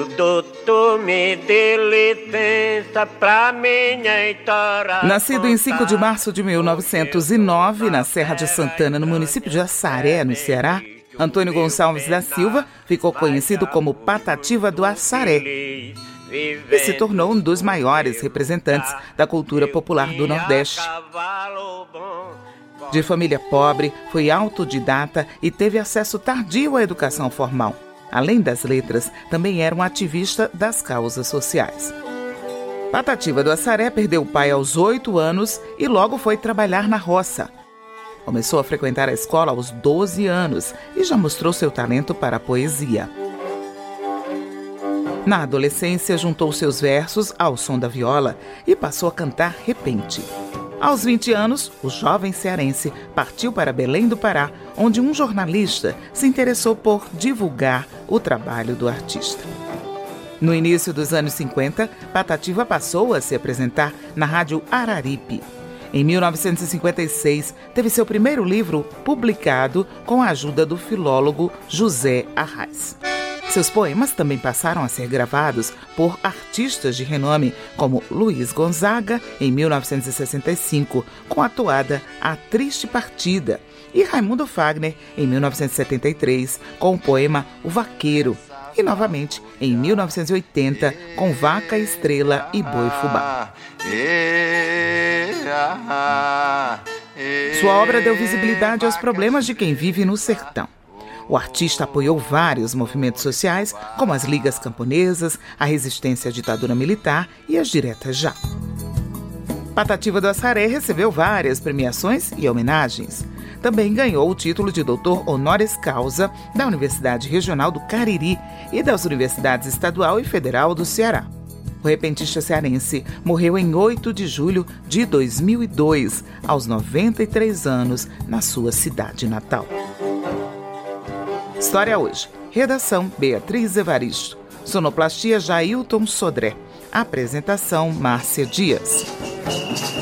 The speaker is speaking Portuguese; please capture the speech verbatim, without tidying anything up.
Seu doutor, me dê licença pra minha história. Nascido em cinco de março de mil novecentos e nove, na Serra de Santana, no município de Assaré, no Ceará, Antônio Gonçalves da Silva ficou conhecido como Patativa do Assaré e se tornou um dos maiores representantes da cultura popular do Nordeste. De família pobre, foi autodidata e teve acesso tardio à educação formal. Além das letras, também era um ativista das causas sociais. Patativa do Assaré perdeu o pai aos oito anos e logo foi trabalhar na roça. Começou a frequentar a escola aos doze anos e já mostrou seu talento para a poesia. Na adolescência, juntou seus versos ao som da viola e passou a cantar repente. Aos vinte anos, o jovem cearense partiu para Belém do Pará, onde um jornalista se interessou por divulgar o trabalho do artista. No início dos anos cinquenta, Patativa passou a se apresentar na Rádio Araripe. Em mil novecentos e cinquenta e seis, teve seu primeiro livro publicado com a ajuda do filólogo José Arraes. Seus poemas também passaram a ser gravados por artistas de renome, como Luiz Gonzaga, em mil novecentos e sessenta e cinco, com a toada A Triste Partida, e Raimundo Fagner, em mil novecentos e setenta e três, com o poema O Vaqueiro, e novamente em mil novecentos e oitenta, com Vaca, Estrela e Boi Fubá. Sua obra deu visibilidade aos problemas de quem vive no sertão. O artista apoiou vários movimentos sociais, como as ligas camponesas, a resistência à ditadura militar e as diretas já. Patativa do Assaré recebeu várias premiações e homenagens. Também ganhou o título de doutor honoris causa da Universidade Regional do Cariri e das Universidades Estadual e Federal do Ceará. O repentista cearense morreu em oito de julho de dois mil e dois, aos noventa e três anos, na sua cidade natal. História hoje. Redação Beatriz Evaristo. Sonoplastia Jailton Sodré. Apresentação Márcia Dias.